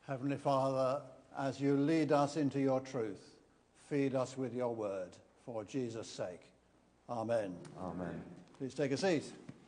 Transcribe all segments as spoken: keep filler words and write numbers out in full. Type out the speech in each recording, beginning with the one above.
Heavenly Father, as you lead us into your truth, feed us with your word, for Jesus' sake. Amen. Amen. Please take a seat.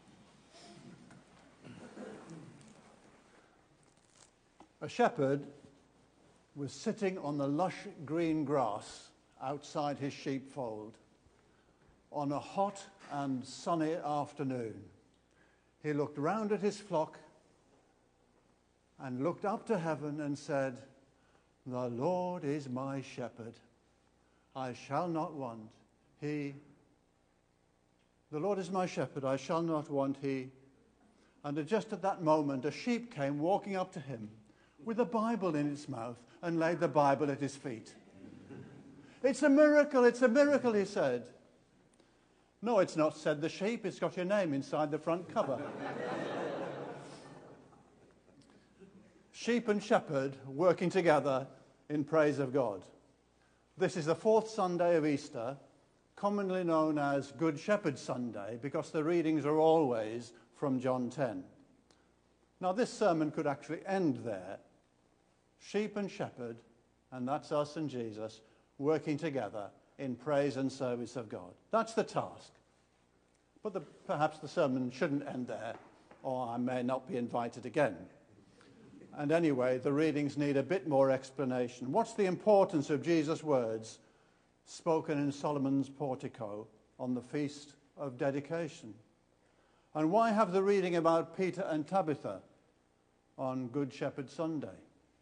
A shepherd was sitting on the lush green grass outside his sheepfold on a hot and sunny afternoon. He looked round at his flock and looked up to heaven and said, "The Lord is my shepherd. I shall not want. He, the Lord is my shepherd. I shall not want. He." And just at that moment, a sheep came walking up to him with a Bible in its mouth and laid the Bible at his feet. "It's a miracle, it's a miracle," he said. "No, it's not," said the sheep. "It's got your name inside the front cover." Sheep and shepherd working together in praise of God. This is the fourth Sunday of Easter, commonly known as Good Shepherd Sunday, because the readings are always from John ten. Now, this sermon could actually end there. Sheep and shepherd, and that's us and Jesus, working together in praise and service of God. That's the task. But the, perhaps the sermon shouldn't end there, or I may not be invited again. And anyway, the readings need a bit more explanation. What's the importance of Jesus' words spoken in Solomon's portico on the Feast of Dedication? And why have the reading about Peter and Tabitha on Good Shepherd Sunday?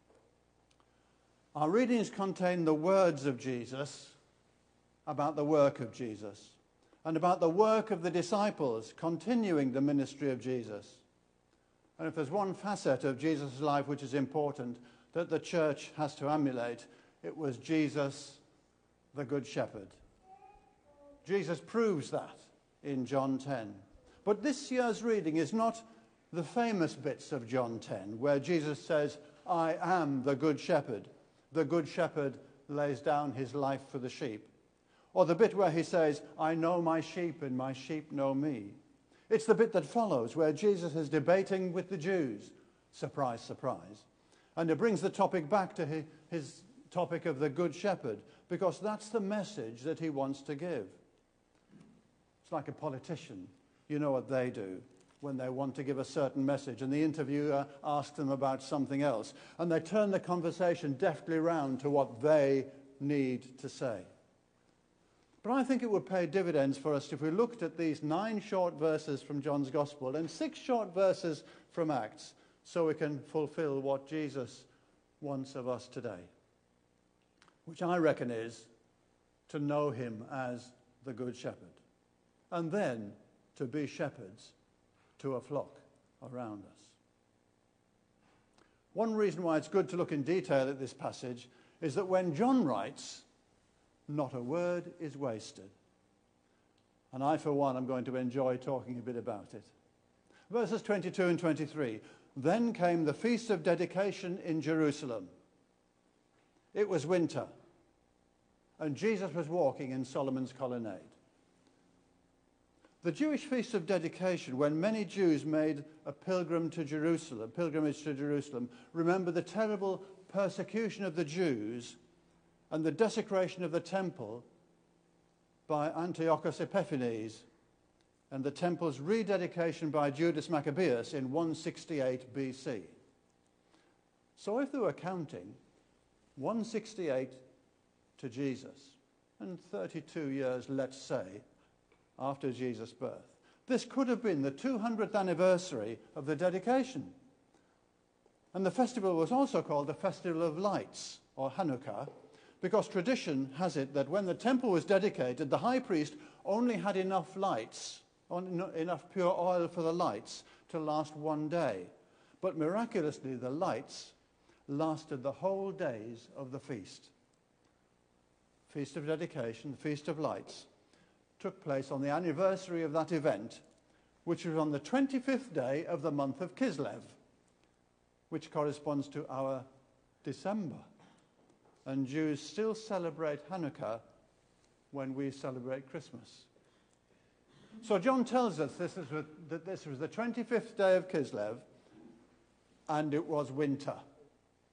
Our readings contain the words of Jesus about the work of Jesus and about the work of the disciples continuing the ministry of Jesus. And if there's one facet of Jesus' life which is important that the church has to emulate, it was Jesus, the Good Shepherd. Jesus proves that in John ten. But this year's reading is not the famous bits of John ten, where Jesus says, "I am the Good Shepherd. The Good Shepherd lays down his life for the sheep." Or the bit where he says, "I know my sheep and my sheep know me." It's the bit that follows, where Jesus is debating with the Jews. Surprise, surprise. And it brings the topic back to his, his topic of the Good Shepherd, because that's the message that he wants to give. It's like a politician. You know what they do when they want to give a certain message, and the interviewer asks them about something else, and they turn the conversation deftly round to what they need to say. But I think it would pay dividends for us if we looked at these nine short verses from John's Gospel and six short verses from Acts, so we can fulfill what Jesus wants of us today, which I reckon is to know him as the Good Shepherd, and then to be shepherds to a flock around us. One reason why it's good to look in detail at this passage is that when John writes, not a word is wasted. And I, for one, am going to enjoy talking a bit about it. Verses twenty-two and twenty-three. Then came the Feast of Dedication in Jerusalem. It was winter, and Jesus was walking in Solomon's colonnade. The Jewish Feast of Dedication, when many Jews made a pilgrim to Jerusalem, pilgrimage to Jerusalem, remember the terrible persecution of the Jews and the desecration of the temple by Antiochus Epiphanes, and the temple's rededication by Judas Maccabeus in one sixty-eight B C. So if they were counting, one sixty-eight to Jesus, and thirty-two years, let's say, after Jesus' birth, this could have been the two hundredth anniversary of the dedication. And the festival was also called the Festival of Lights, or Hanukkah, because tradition has it that when the temple was dedicated, the high priest only had enough lights, enough pure oil for the lights to last one day. But miraculously, the lights lasted the whole days of the feast. Feast of Dedication, the Feast of Lights, took place on the anniversary of that event, which was on the twenty-fifth day of the month of Kislev, which corresponds to our December. And Jews still celebrate Hanukkah when we celebrate Christmas. So John tells us this is, that this was the twenty-fifth day of Kislev, and it was winter.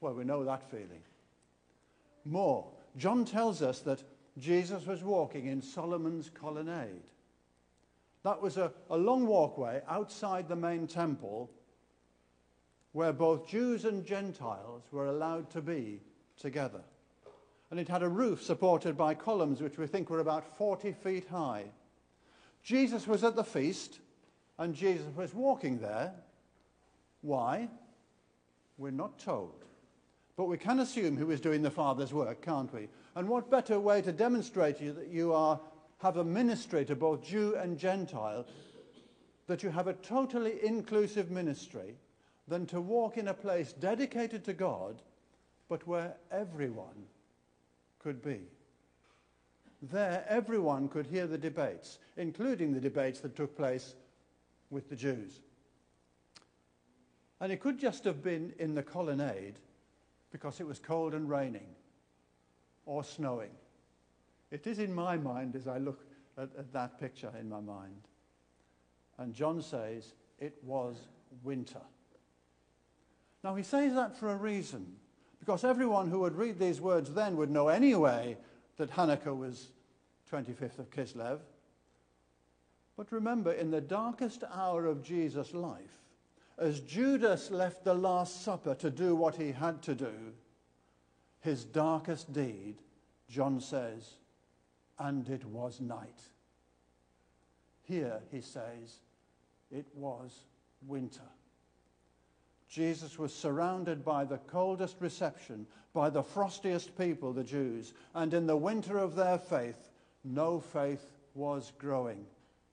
Well, we know that feeling. More, John tells us that Jesus was walking in Solomon's colonnade. That was a, a long walkway outside the main temple where both Jews and Gentiles were allowed to be together. And it had a roof supported by columns which we think were about forty feet high. Jesus was at the feast, and Jesus was walking there. Why? We're not told. But we can assume he was doing the Father's work, can't we? And what better way to demonstrate to you that you are, have a ministry to both Jew and Gentile, that you have a totally inclusive ministry, than to walk in a place dedicated to God, but where everyone could be. There, everyone could hear the debates, including the debates that took place with the Jews. And it could just have been in the colonnade because it was cold and raining or snowing. It is in my mind as I look at, at that picture in my mind. And John says it was winter. Now he says that for a reason, because everyone who would read these words then would know anyway that Hanukkah was twenty-fifth of Kislev. But remember, in the darkest hour of Jesus' life, as Judas left the Last Supper to do what he had to do, his darkest deed, John says, and it was night. Here he says, it was winter. Jesus was surrounded by the coldest reception, by the frostiest people, the Jews, and in the winter of their faith, no faith was growing.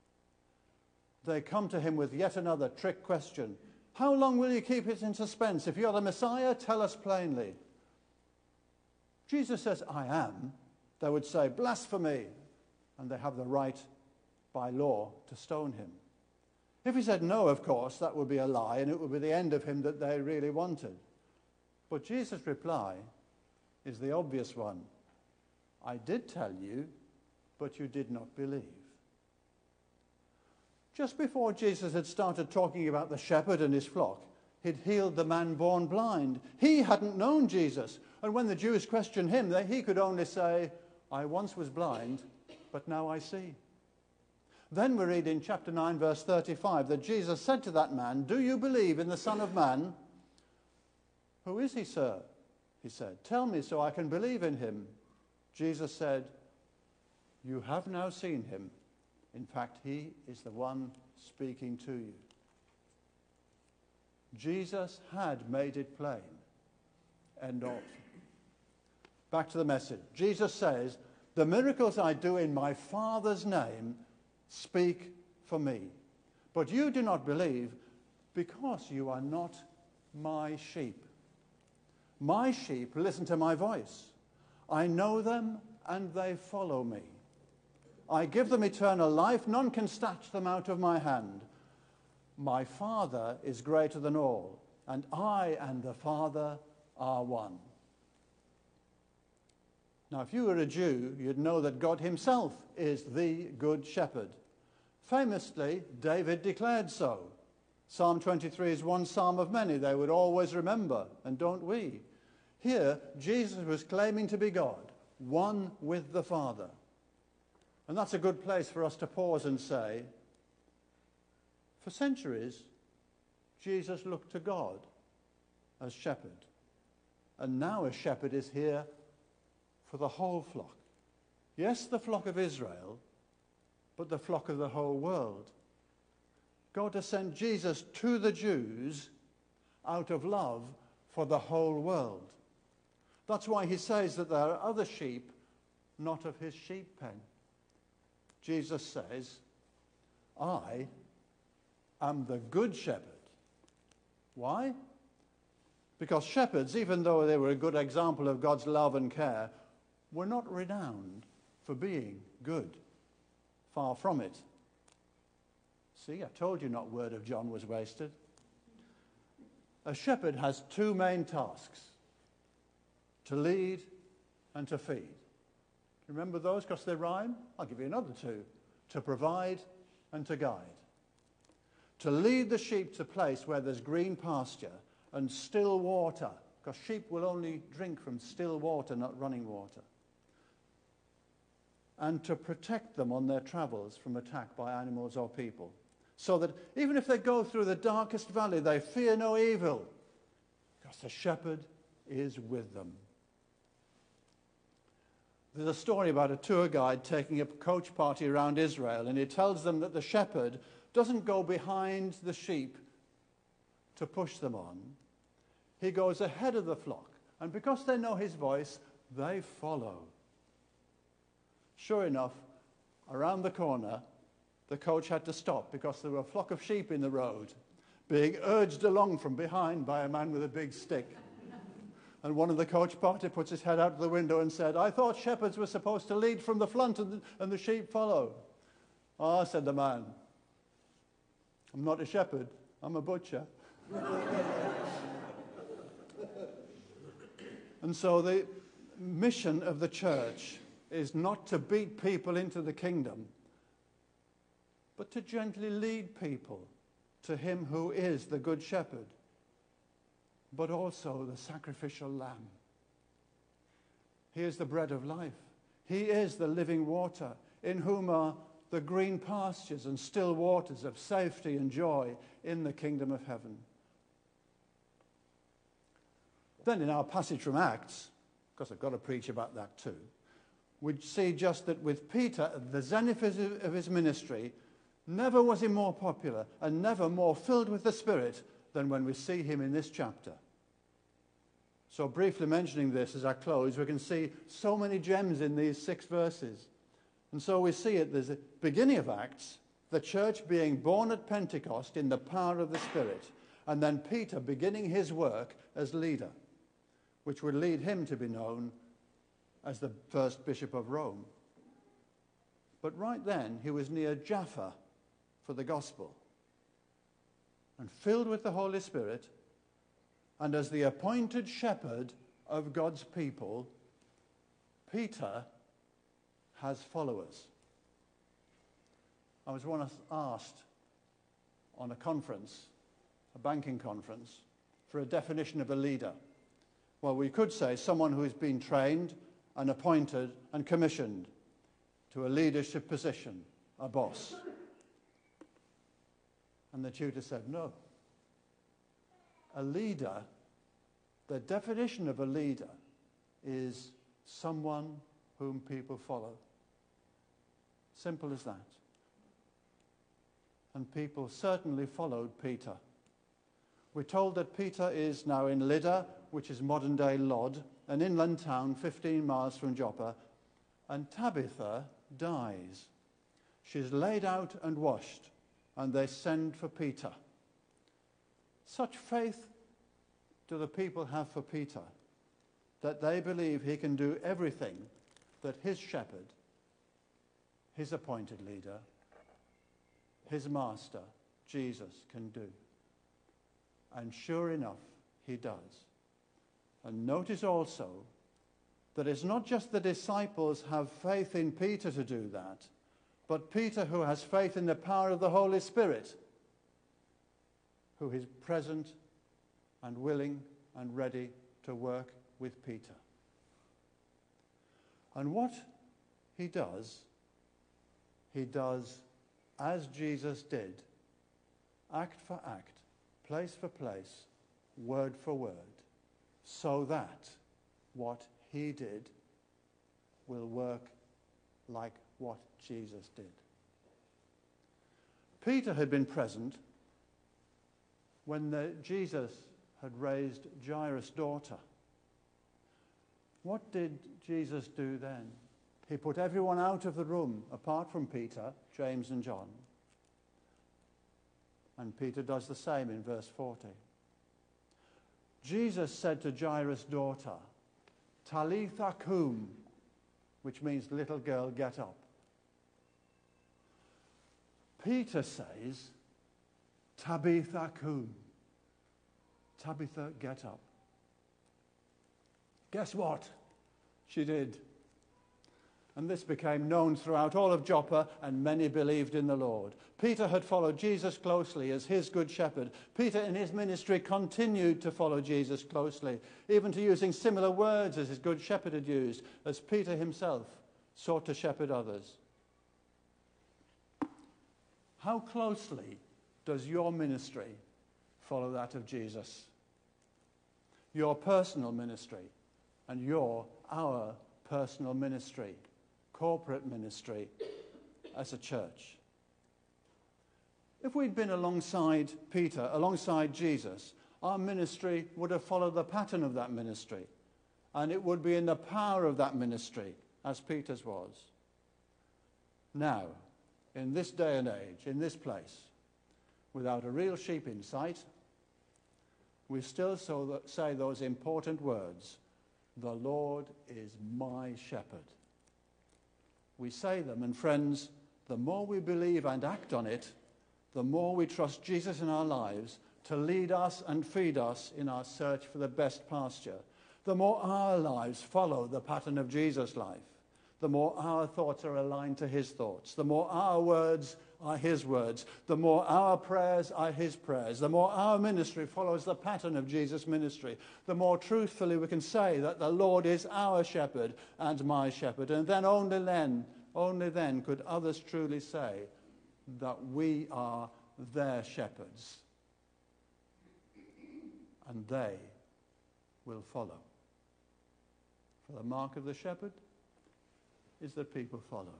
They come to him with yet another trick question. How long will you keep it in suspense? If you're the Messiah, tell us plainly. Jesus says, I am. They would say, blasphemy. And they have the right by law to stone him. If he said no, of course, that would be a lie, and it would be the end of him that they really wanted. But Jesus' reply is the obvious one. I did tell you, but you did not believe. Just before Jesus had started talking about the shepherd and his flock, he'd healed the man born blind. He hadn't known Jesus. And when the Jews questioned him, he could only say, I once was blind, but now I see. Then we read in chapter nine, verse thirty-five, that Jesus said to that man, do you believe in the Son of Man? Who is he, sir? He said, tell me so I can believe in him. Jesus said, you have now seen him. In fact, he is the one speaking to you. Jesus had made it plain. End of. Back to the message. Jesus says, the miracles I do in my Father's name speak for me. But you do not believe because you are not my sheep. My sheep listen to my voice. I know them and they follow me. I give them eternal life. None can snatch them out of my hand. My Father is greater than all, and I and the Father are one. Now, if you were a Jew, you'd know that God himself is the good shepherd. Famously, David declared so. Psalm twenty-three is one psalm of many they would always remember, and don't we? Here, Jesus was claiming to be God, one with the Father. And that's a good place for us to pause and say, for centuries, Jesus looked to God as shepherd. And now a shepherd is here for the whole flock. Yes, the flock of Israel, but the flock of the whole world. God has sent Jesus to the Jews out of love for the whole world. That's why he says that there are other sheep not of his sheep pen. Jesus says, I am the good shepherd. Why? Because shepherds, even though they were a good example of God's love and care, were not renowned for being good. Far from it. See, I told you not word of John was wasted. A shepherd has two main tasks: to lead and to feed. Remember those because they rhyme? I'll give you another two. To provide and to guide. To lead the sheep to a place where there's green pasture and still water, because sheep will only drink from still water, not running water. And to protect them on their travels from attack by animals or people, so that even if they go through the darkest valley, they fear no evil, because the shepherd is with them. There's a story about a tour guide taking a coach party around Israel, and he tells them that the shepherd doesn't go behind the sheep to push them on. He goes ahead of the flock, and because they know his voice, they follow. Sure enough, around the corner, the coach had to stop because there were a flock of sheep in the road, being urged along from behind by a man with a big stick. And one of the coach party puts his head out the window and said, "I thought shepherds were supposed to lead from the front and the, and the sheep follow." "Ah," said the man, "I'm not a shepherd, I'm a butcher." And so the mission of the church is not to beat people into the kingdom, but to gently lead people to him who is the good shepherd, but also the sacrificial lamb. He is the bread of life. He is the living water, in whom are the green pastures and still waters of safety and joy in the kingdom of heaven. Then in our passage from Acts, because I've got to preach about that too, we see just that with Peter, the zenith of his ministry, never was he more popular and never more filled with the Spirit than when we see him in this chapter. So briefly mentioning this as I close, we can see so many gems in these six verses. And so we see at the beginning of Acts, the church being born at Pentecost in the power of the Spirit, and then Peter beginning his work as leader, which would lead him to be known as the first bishop of Rome. But right then, he was near Jaffa for the gospel, and filled with the Holy Spirit, and as the appointed shepherd of God's people, Peter has followers. I was once asked on a conference, a banking conference, for a definition of a leader. Well, we could say someone who has been trained and appointed and commissioned to a leadership position, a boss. And the tutor said, no. A leader, the definition of a leader is someone whom people follow. Simple as that. And people certainly followed Peter. We're told that Peter is now in Lydda, which is modern-day Lod, an inland town fifteen miles from Joppa, and Tabitha dies. She's laid out and washed, and they send for Peter. Such faith do the people have for Peter that they believe he can do everything that his shepherd, his appointed leader, his master, Jesus, can do. And sure enough, he does. And notice also that it's not just the disciples have faith in Peter to do that, but Peter who has faith in the power of the Holy Spirit, who is present and willing and ready to work with Peter. And what he does, he does as Jesus did, act for act, place for place, word for word, so that what he did will work like what Jesus did. Peter had been present when the, Jesus had raised Jairus' daughter. What did Jesus do then? He put everyone out of the room, apart from Peter, James and John. And Peter does the same in verse forty. Jesus said to Jairus' daughter, Talitha cum, which means little girl, get up. Peter says, Tabitha cum. Tabitha, get up. Guess what? She did. And this became known throughout all of Joppa, and many believed in the Lord. Peter had followed Jesus closely as his good shepherd. Peter in his ministry continued to follow Jesus closely, even to using similar words as his good shepherd had used, as Peter himself sought to shepherd others. How closely does your ministry follow that of Jesus? Your personal ministry and your, our personal ministry, corporate ministry as a church. If we'd been alongside Peter, alongside Jesus, our ministry would have followed the pattern of that ministry, and it would be in the power of that ministry as Peter's was. Now, in this day and age, in this place, without a real sheep in sight, we still so say those important words, "The Lord is my shepherd." We say them, and friends, the more we believe and act on it, the more we trust Jesus in our lives to lead us and feed us in our search for the best pasture. The more our lives follow the pattern of Jesus' life, the more our thoughts are aligned to his thoughts, the more our words are his words, the more our prayers are his prayers, the more our ministry follows the pattern of Jesus' ministry, the more truthfully we can say that the Lord is our shepherd and my shepherd. And then only then, only then could others truly say that we are their shepherds, and they will follow. For the mark of the shepherd is that people follow.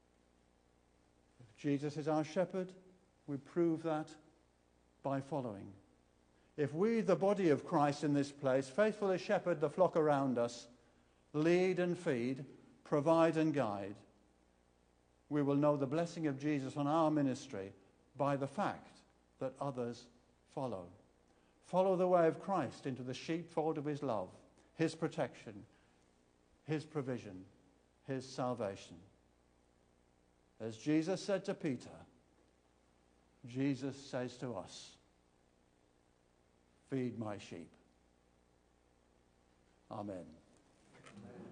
If Jesus is our shepherd, we prove that by following. If we, the body of Christ in this place, faithfully shepherd the flock around us, lead and feed, provide and guide, we will know the blessing of Jesus on our ministry by the fact that others follow. Follow the way of Christ into the sheepfold of his love, his protection, his provision, his salvation. As Jesus said to Peter, Jesus says to us, "Feed my sheep." Amen. Amen.